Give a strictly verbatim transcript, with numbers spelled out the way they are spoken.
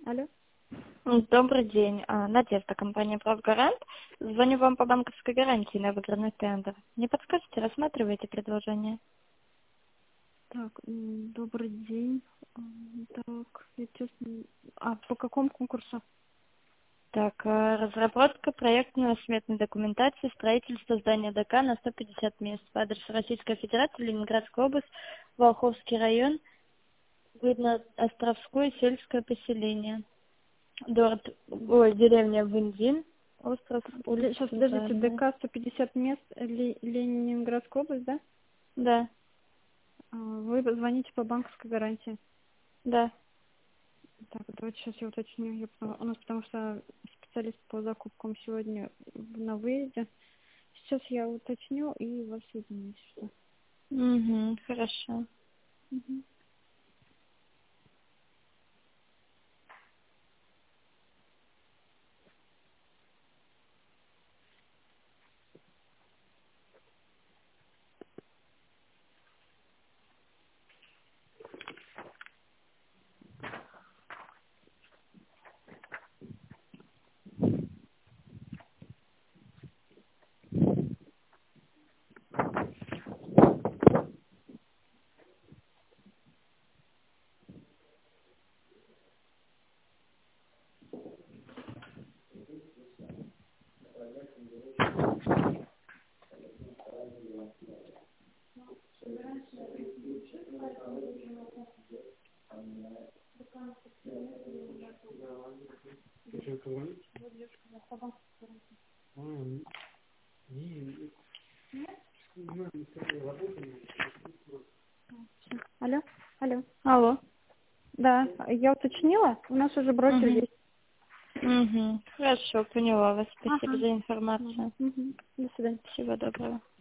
Алло. Добрый день. А, Надежда, компания «Правгарант». Звоню вам по банковской гарантии на выигранный тендер. Не подскажете, рассматриваете предложение? Так, м, добрый день. М, Так, я честно... А по какому конкурсу? Так, а, разработка проектно-сметной документации, строительство здания ДК на сто пятьдесят мест по адресу Российская Федерация, Ленинградская область, Волховский район, видно Островское сельское поселение. Город, ой, деревня Виндин, остров, улица Сейчас, подождите, Центральная. ДК сто пятьдесят мест, Ле- Ленинградская область, да? Да, А, Вы звоните по банковской гарантии. да. Так, давайте сейчас я уточню. Я потому- у нас потому что специалист по закупкам сегодня на выезде. Сейчас я уточню и вас соединю. Что? Угу, хорошо. Мгм. Алло, алло. Алло. Да, я уточнила. У нас уже брокер Угу. есть. Угу. Хорошо, поняла вас. Спасибо Ага. за информацию. Мгм. До свидания. Всего доброго.